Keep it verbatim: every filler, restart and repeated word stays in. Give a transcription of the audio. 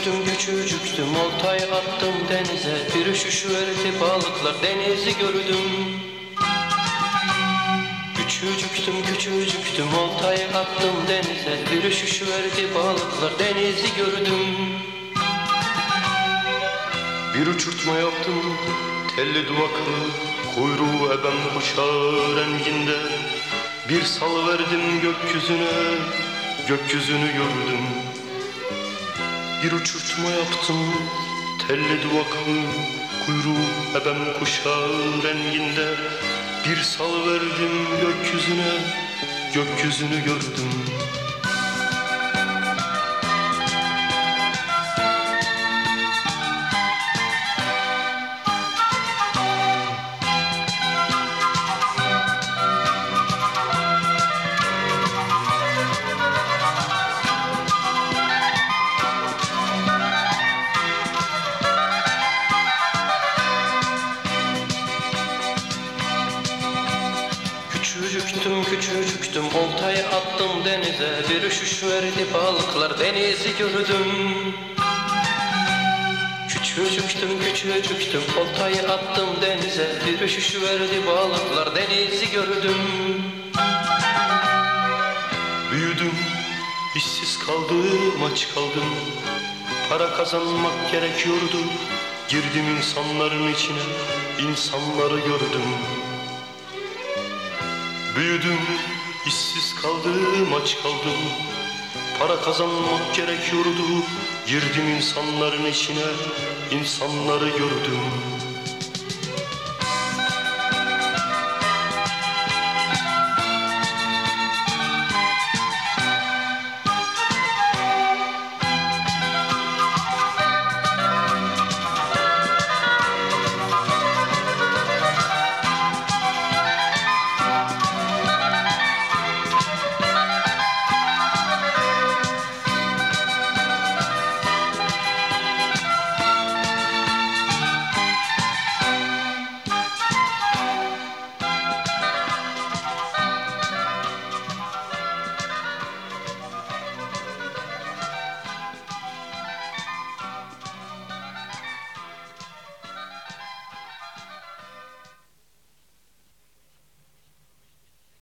Küçücüktüm küçücüktüm oltayı attım denize. Bir üşüş verdi balıklar denizi gördüm. Küçücüktüm küçücüktüm oltayı attım denize. Bir üşüş verdi balıklar denizi gördüm. Bir uçurtma yaptım telli duvaklı, kuyruğu eben kuşağı renginde. Bir salıverdim gökyüzüne, gökyüzünü gördüm. Bir uçurtma yaptım telli duvaklı, kuyruğu eben kuşağı renginde. Bir salıverdim gökyüzüne, gökyüzünü gördüm. Küçücüktüm küçücüktüm oltayı attım denize. Bir üşüş verdi balıklar denizi gördüm. Küçücüktüm küçücüktüm oltayı attım denize. Bir üşüş verdi balıklar denizi gördüm. Büyüdüm, işsiz kaldım, aç kaldım. Para kazanmak gerekiyordu. Girdim insanların içine, insanları gördüm. Büyüdüm, işsiz kaldım, aç kaldım. Para kazanmak gerekiyordu. Girdim insanların içine, insanları gördüm.